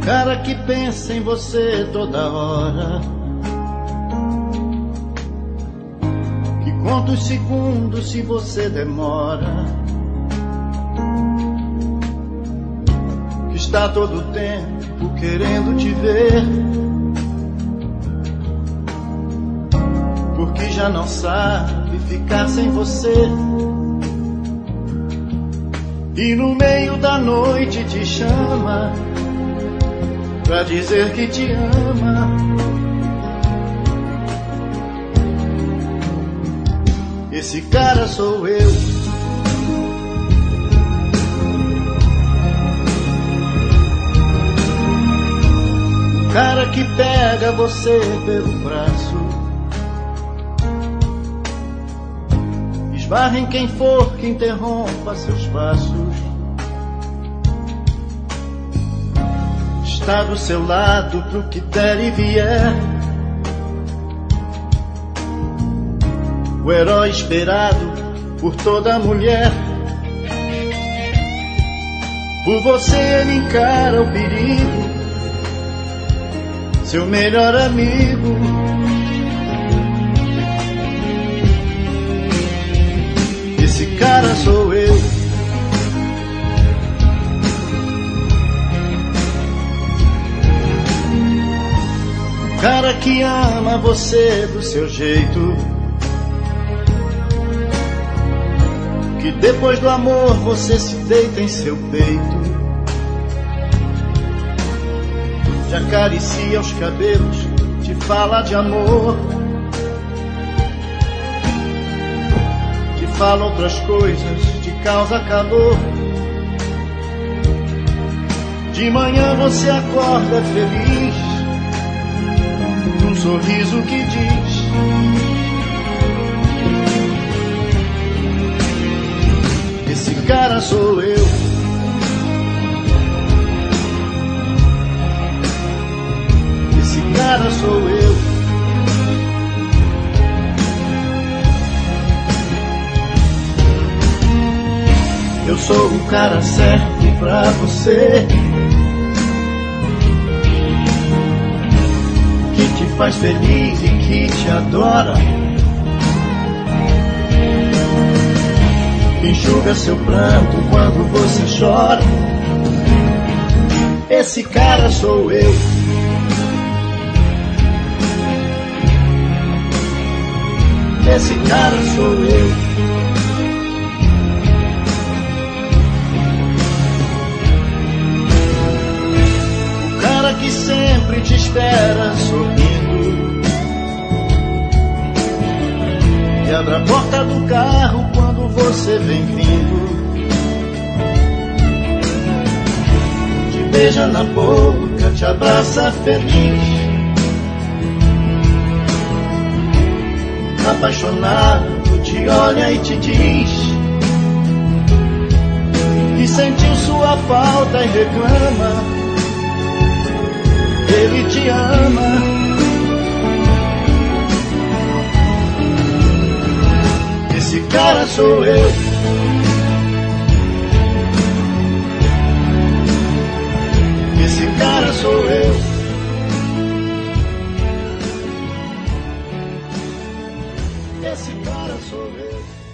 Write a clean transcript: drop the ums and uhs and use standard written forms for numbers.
cara que pensa em você toda hora, que conta os segundos se você demora, que está todo o tempo querendo te ver, porque já não sabe ficar sem você. E no meio da noite te chama pra dizer que te ama. Esse cara sou eu. O cara que pega você pelo braço, esbarra em quem for que interrompa seus passos, está do seu lado pro que der e vier, o herói esperado por toda mulher. Por você ele encara o perigo, seu melhor amigo. Esse cara sou eu. O cara que ama você do seu jeito, que depois do amor você se deita em seu peito, te acaricia os cabelos, te fala de amor, te fala outras coisas, te causa calor. De manhã você acorda feliz, num sorriso que diz: esse cara sou eu. Esse cara sou eu. Eu sou o cara certo pra você, que te faz feliz e que te adora, enxuga seu pranto quando você chora. Esse cara sou eu. Esse cara sou eu. O cara que sempre te espera sorrindo, que abre a porta do carro quando você vem vindo, te beija na boca, te abraça feliz, apaixonado te olha e te diz que sentiu sua falta e reclama. Ele te ama. Esse cara sou eu. Esse cara sou eu. Esse cara sou eu.